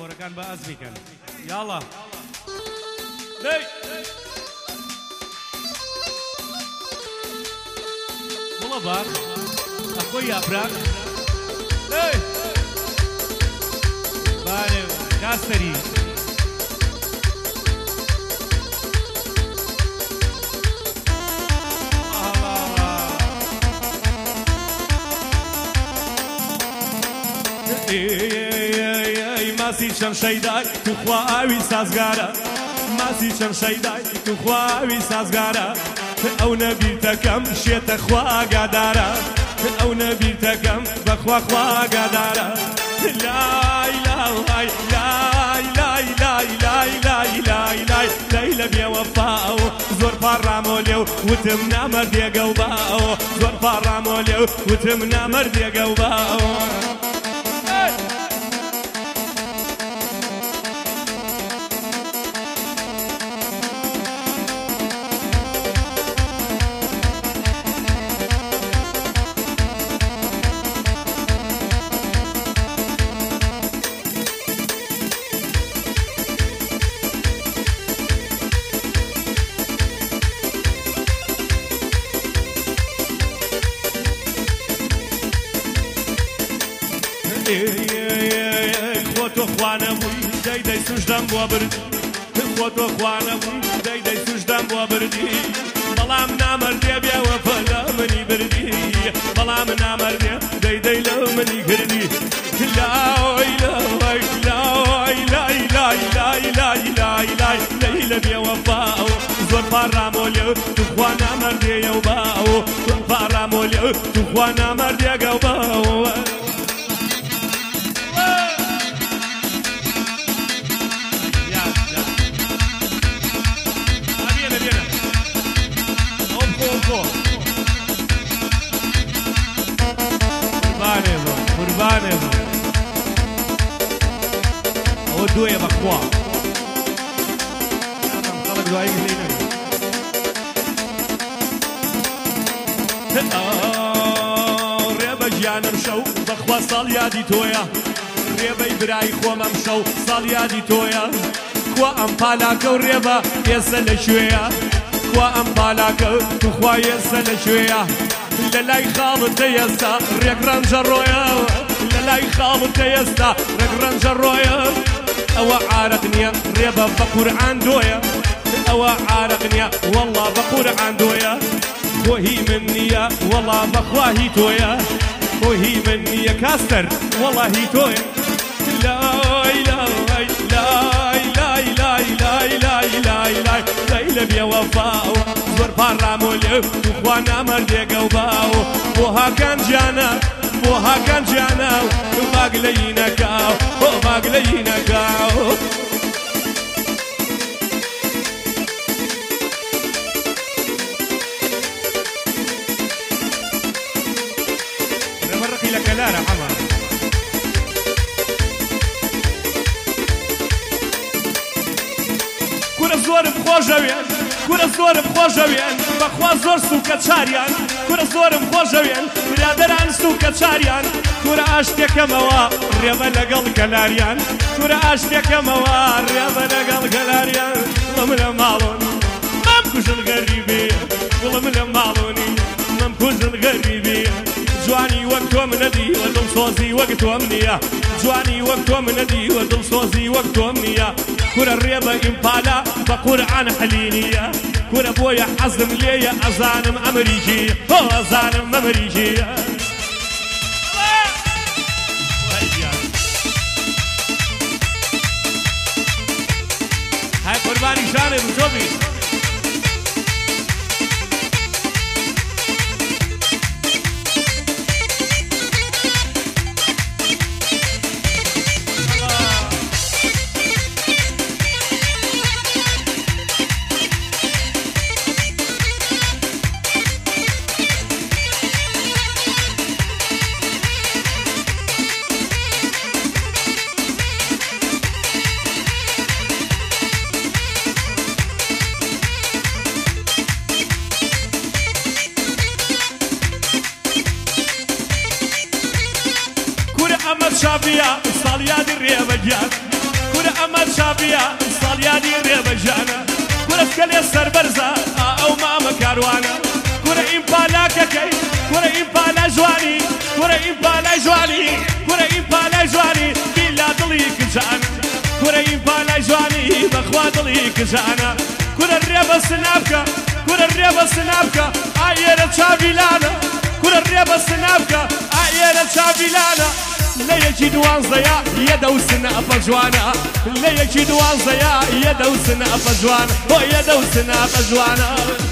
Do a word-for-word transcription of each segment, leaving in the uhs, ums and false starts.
راپۆرەکان بە ئەز میکەن یاڵا دەی وڵە باخ ئەخۆی یاپراک دەی بانێ کاستەری ماسی چەند شەیدای تو خواوی سازگارە ماسی چەند شەیدای تو خواوی سازگارە ئەو نەبیرتەکەم شێتە خواگادارە ئەو نەبیرتەکەم بەخوا خواگادارە لای لای لای لای لای لای لای لای لای لای لە بێوەفاو زۆر پاڕامۆ لێو وتم نامەردێگە و باو زۆر پاڕامۆ لێو وتم نامەردێگە و باو خۆتۆ خوانەبووی دەی دەی سوشدەم بۆ بردی خۆتۆ خوانەبووی دەی دەی سوشدەم بۆ بردی بەڵام نامەردێ بێوەفا لە منی بردی بەڵام نامەردێ دەی دەی لە منی کردی لای لای لای لای لای لای لای لای لای لای لە بێوەفاو زۆر پاڕامۆ لێو توخوا نامەردێیە و باو زۆر پاڕامۆ لێو توخوا نامەردێگە و باو قوربانێ بوو ئەوە دوێە بەخوا خەڵک دوایی لێ نەگەن ڕێبە ژیانم شەو بەخوا ساڵ یادی تۆیە ڕێبەی برای خۆم ئەم شەو ساڵ یادی تۆیە خوا ئەم پالاکە و ڕێبە ئێستا لە شوێیە خوا ئەم پالاکە توخوا ئێستا لە شوێیە لە لای خاڵتە ئێستا ڕێک ڕەنجە ڕۆیە لە لای خاڵتە ئێستا ڕێک ڕەنجە ڕۆیە ئەوە عارەق نییە ڕێبە بە قورعان دۆیە ئەوە عارەق نییە وەڵڵا بە قورعان دۆیە خۆ هی من نییە وەڵڵا بەخوا هی تۆیە خۆ هی من نییە کاستەر وەڵڵا هی تۆیە لای لای لای لای لای لای لای لای لای لای لە بێوەفاو زۆر پاڕامۆ لێو توخوا نامەردێگە و باو بۆ هاکان گیانە بۆ هاکان گیانە و ماگ لە یینەکاو بۆ ماگ لە یینەکاو ڕێبەڕقی لە کەلارە حەما کورە زۆرم خۆشەوێن کورە زۆرم خۆشەوێن بەخوا زۆر سووکە چاریان کورە زۆرم خۆشەوێن برادەران سووکە چاریان کورە ئاشتێکەمەوە ڕێبە لەگەڵ گەلاریان کورە ئاشتێکەمەوە ڕێبە لەگەڵ گەلاریان وڵم لە ماڵۆن مەم کوژن غەریبێ وڵم لە ماڵۆنی مەم کوژن غەریبێ جوانی وەک تۆم نەدیوە دڵسۆزی وەک تۆم نییە جوانی وەک تۆم نەدیوە دڵسۆزی وەک تۆم نییە کورە ڕێبە ئیمپالا بە قورعان حەلینیە کورە بۆیە حەزم لێیە ئەزانم ئەمریکیە هۆ ئەزانم ئەمریکیە های قوربانی شانێ بچۆبی ئەمە چاپیە ساڵ یادی ڕێبەگیان چاویە ساڵیانی ڕێبەژانە کورە بکەلێ سەربەرزە ئەو مامە کاروانە کورە ئیمپالاکەکەی کورە ئیمپالا جوانی کورە ئیمپالا جوانی کورە ئیمپالا جوانی بیلا دڵی کجانە کورە ئیمپالا جوانی بەخوا دڵی کجانە کورە ڕێبە سنابکە کورە ڕێبە سنابکە ئایێرە چاویلانە کورە ڕێبە سنابکە ئایێرە چاویلانە لە یەکی دوانزەیە یەدە و سناپە جوانە لە یەکی دوانزەیە یەدە و سناپە جوانە بۆ یەدە و سناپە جوانە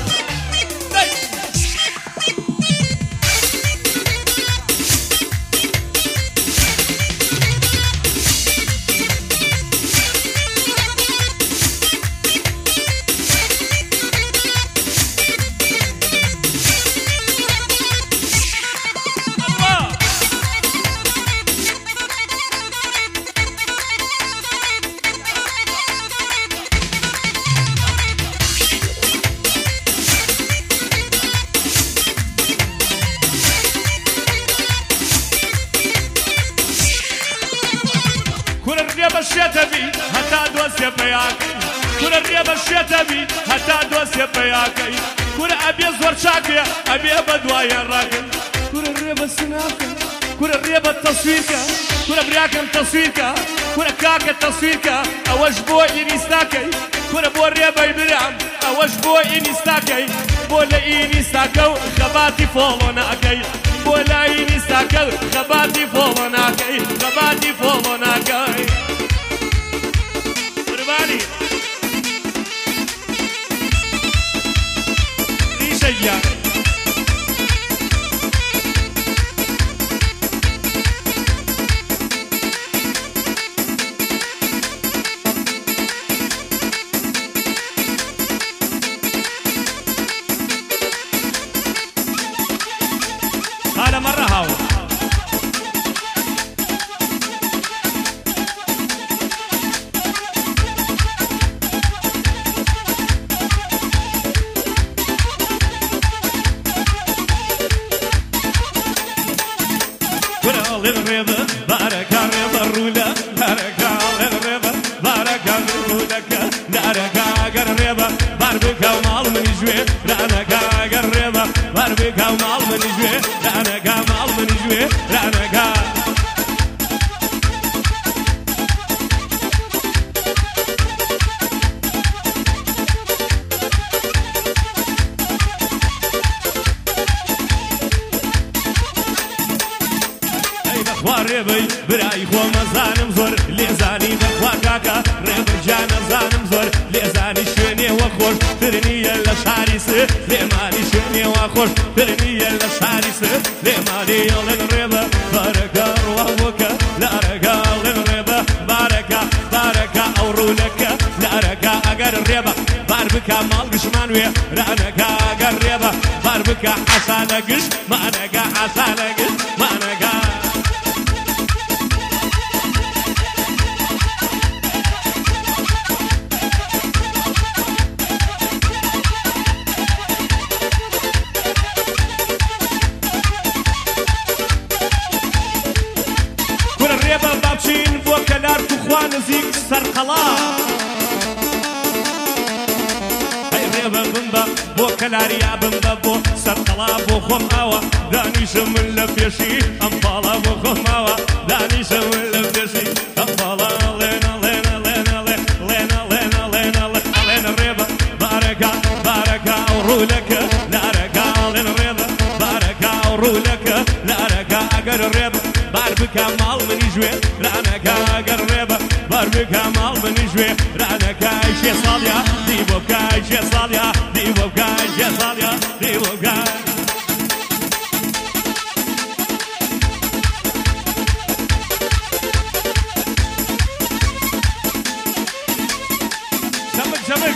شێتەبی هەتا دۆسێ پەیاکەی کورە ڕێبە شێتەبی هەتا دۆسێ پەیاکەی کورە ئەبێ زۆر چاکێ ئەبێ بە دوایە ڕاکەی کورە ڕێبە سناکە کورە ڕێبە تەسویرکە کورە براکەم تەسویرکە کورە کاکە تەسویرکە ئەوەش بۆ ئینیستاکەی کورە بۆ ڕێبەی برام ئەوەش بۆ ئینیستاکەی بۆ لە ئینیستاکە و خەباتی فۆڵۆ ناکەی بۆ لە ئینیستاکە و خەباتی فۆڵۆ ناکەی خەباتی فۆڵۆ ناکەی قربانی ریشەیە هذا مرة هاو الرضا بارك الرضا الرولا بارك الرضا بارك الرولك دارك الرضا بارك ومال من جوي دارك الرضا بارك ومال من جوي دارك مال من جوي دارك ڕێبەی برای خۆمە زانم زۆر لێزانی بەخوا کاکە ڕێبەرجانە زانم زۆر لێزانی شوێنێوە خۆش ترنیە لە شاری سر لێمانی شوێنێوە خۆش ترنیە لە شاری سر لێمانی ئەڵێن ڕێبە بارەکە ڕواوەکە لارەکە ئەڵێن ڕێبە بارەکە بارەکە ئەو ڕوولەکە لارەکە ئەگەر ڕێبە بار بکە ماڵ گشتمان وێ رانەکە ئەگەر ڕێبە بار بکە حەسانە گشت مانەکە حەسانە گشت مانەکە نزیک سەرقەڵا ئەی ڕێبە بمبە بۆ کەلاریا بمبە بۆ سەرقەڵا بۆ خۆم ئاوە دانیشە من لە پێشی ئەم پاڵە بۆ خۆم ئاوە دانیشە من لە پێشی ئەم پاڵە لێنە لێنە لێنە لێنە لێنە لێنە لێنە ڕێبە بارەکە بارەکە ئەو ڕوولەکە لارەکە لێنە ڕێبە بارەکە ئەو ڕوولەکە لارەکە ئەگەر ڕێبە بار بکە ماڵ منی ژوێ رانەکە ئەگەر ڕێبە بار بکە ماڵ منی ژوێ رانەکە شێ ساڵیا دی بۆ بکە شێ ساڵیا دی بۆ بکە شێ ساڵیا دی بۆ بکە شەمک شەمک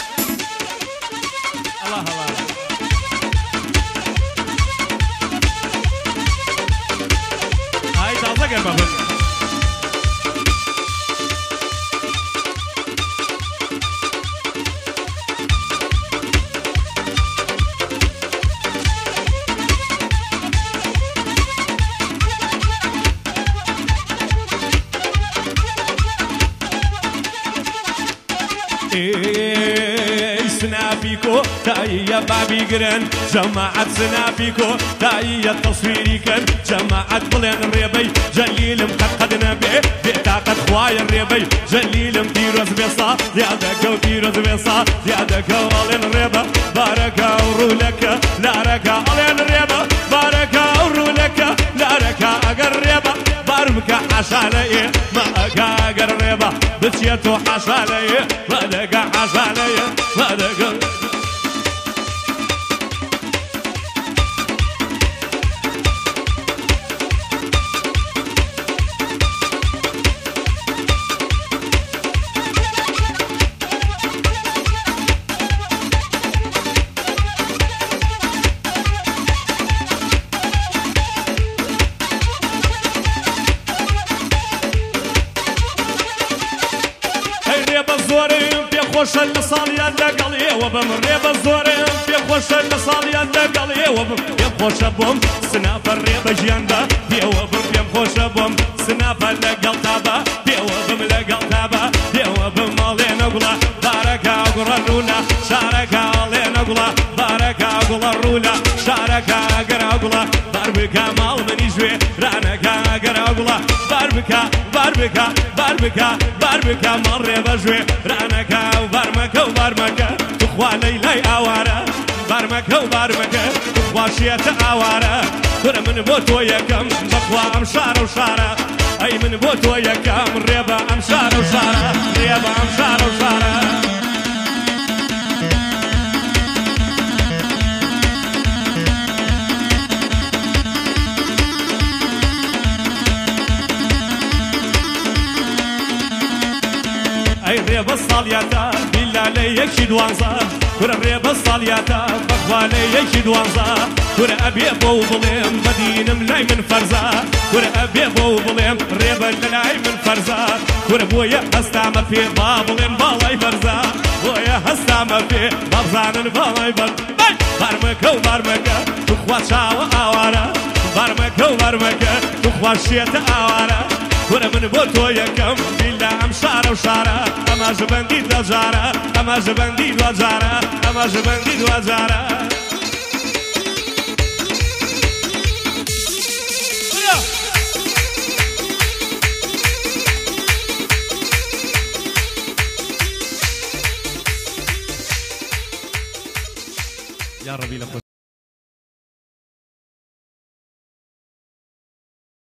الله الله ئای تازە گەر بەبن سنافيكو تايا بابي جرن جماعة سنافيكو تايا تصويري كان جماعة بلين الريبي جليل مقدنا بيه بطاقة خوايا الريبي جليل مديروز بيصا زيادة كو ديروز بيصا زيادة كو ألين الريبا باركا ورولك لاركا ألين الريبا باركا ورولك لاركا أقر ريبا باربكا حشالي ما أقا أقر ريبا بتشيتو حشالي ما دقا حشالي ما دقا خوش الصاليا دقلي وبم ريب الزورين في خوش الصاليا دقلي وبم يا خوش بوم سنافر ريب جياندا في وبم يا خوش بوم سنافر لقل تابا في وبم لقل تابا في وبم مالي نقلا باركا قرا الرولا شاركا مالي نقلا باركا قرا الرولا شاركا قرا قلا باربكا مال من يجوي رانكا قرا قلا باربكا باربكا باربكا باربكا مال ريب جوي رانكا بارمكة وبارمكة تخوى ليلي أوارة بارمكة وبارمكة تخوى شيت أوارة كل من بوت وياكم بخوى أمشار وشارة أي من بوت وياكم ريبة أمشار وشارة ريبة أمشار وشارة أي ريبة الصالياتا بالله ليك شدوانزا كرة ريبة الصالياتا بخوالي يشد وانزا كرة أبي بو بليم مدينة ملاي من فرزا كرة أبي بو بليم ريبة ملاي من فرزا كرة بويا هستعمل في بابلين بالاي فرزا بويا هستعمل في بابزان بالاي فرزا بارمكة وبارمكة تخوى شاوة أوارا بارمكة وبارمكة تخوى شيت أوارا كرة من بوتو يكم بالله أم شارة وشارة أما جبندي دوزارة أما جبندي دوزارة أما جبندي دوزارة يا ربي لك